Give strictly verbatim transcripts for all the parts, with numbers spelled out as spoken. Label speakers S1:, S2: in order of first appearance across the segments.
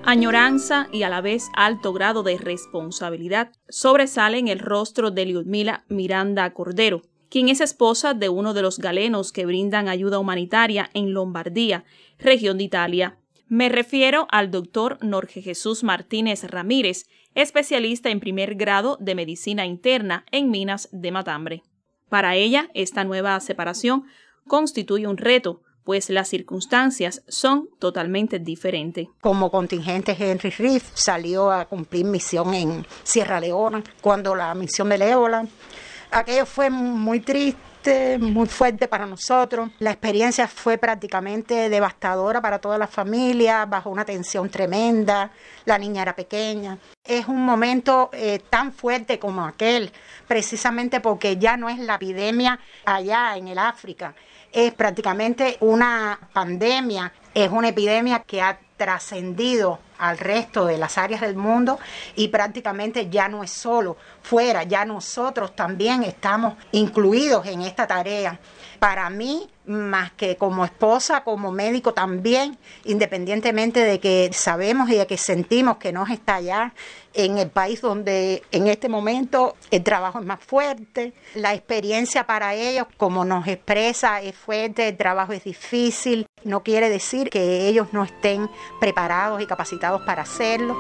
S1: Añoranza y a la vez alto grado de responsabilidad sobresale en el rostro de Liudmila Miranda Cordero, quien es esposa de uno de los galenos que brindan ayuda humanitaria en Lombardía, región de Italia. Me refiero al doctor Norge Jesús Martínez Ramírez, especialista en primer grado de medicina interna en Minas de Matambre. Para ella, esta nueva separación constituye un reto, pues las circunstancias son totalmente diferentes.
S2: Como contingente, Henry Reeve salió a cumplir misión en Sierra Leona, cuando la misión del ébola. Aquello fue muy triste, muy fuerte para nosotros. La experiencia fue prácticamente devastadora para toda la familia, bajo una tensión tremenda. La niña era pequeña. Es un momento eh, tan fuerte como aquel, precisamente porque ya no es la epidemia allá en el África. Es prácticamente una pandemia, es una epidemia que ha trascendido al resto de las áreas del mundo y prácticamente ya no es solo fuera, ya nosotros también estamos incluidos en esta tarea. Para mí, más que como esposa, como médico también, independientemente de que sabemos y de que sentimos que no está allá en el país donde en este momento el trabajo es más fuerte, la experiencia para ellos, como nos expresa, es fuerte, el trabajo es difícil, no quiere decir que ellos no estén preparados y capacitados para hacerlo.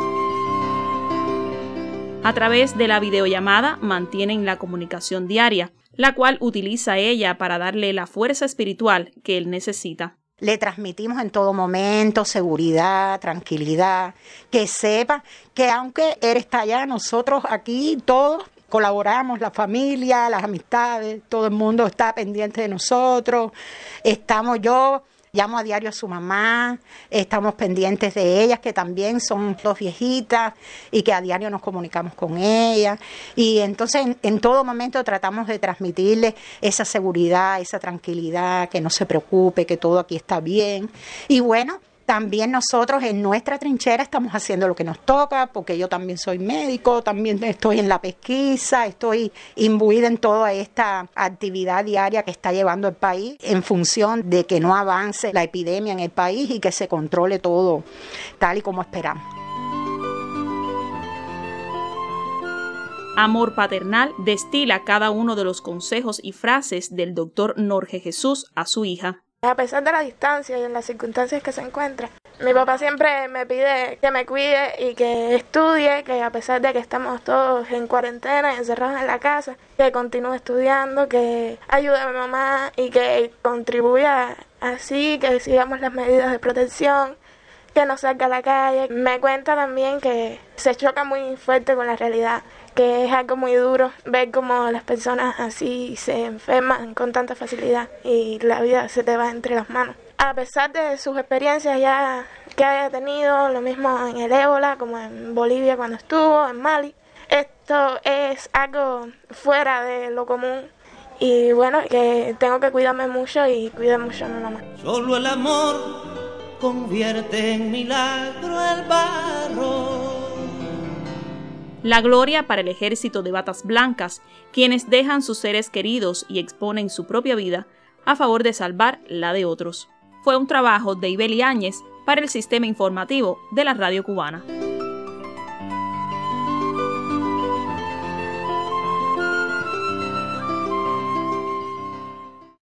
S1: A través de la videollamada mantienen la comunicación diaria, la cual utiliza ella para darle la fuerza espiritual que él necesita.
S2: Le transmitimos en todo momento seguridad, tranquilidad, que sepa que aunque él está allá, nosotros aquí todos colaboramos, la familia, las amistades, todo el mundo está pendiente de nosotros. Estamos yo... Llamo a diario a su mamá, estamos pendientes de ellas, que también son dos viejitas y que a diario nos comunicamos con ellas. Y entonces en, en todo momento tratamos de transmitirle esa seguridad, esa tranquilidad, que no se preocupe, que todo aquí está bien. Y bueno, también nosotros en nuestra trinchera estamos haciendo lo que nos toca, porque yo también soy médico, también estoy en la pesquisa, estoy imbuida en toda esta actividad diaria que está llevando el país en función de que no avance la epidemia en el país y que se controle todo tal y como esperamos.
S1: Amor paternal destila cada uno de los consejos y frases del doctor Norge Jesús a su hija.
S3: A pesar de la distancia y en las circunstancias que se encuentra, mi papá siempre me pide que me cuide y que estudie, que a pesar de que estamos todos en cuarentena y encerrados en la casa, que continúe estudiando, que ayude a mi mamá y que contribuya así, que sigamos las medidas de protección, que no salga a la calle. Me cuenta también que se choca muy fuerte con la realidad, que es algo muy duro ver cómo las personas así se enferman con tanta facilidad y la vida se te va entre las manos. A pesar de sus experiencias ya que haya tenido, lo mismo en el ébola, como en Bolivia cuando estuvo, en Mali, esto es algo fuera de lo común y bueno, que tengo que cuidarme mucho y cuidar mucho a mi mamá.
S4: Solo el amor convierte en milagro el barro.
S1: La gloria para el ejército de batas blancas, quienes dejan sus seres queridos y exponen su propia vida a favor de salvar la de otros. Fue un trabajo de Ibeli Áñez para el Sistema Informativo de la Radio Cubana.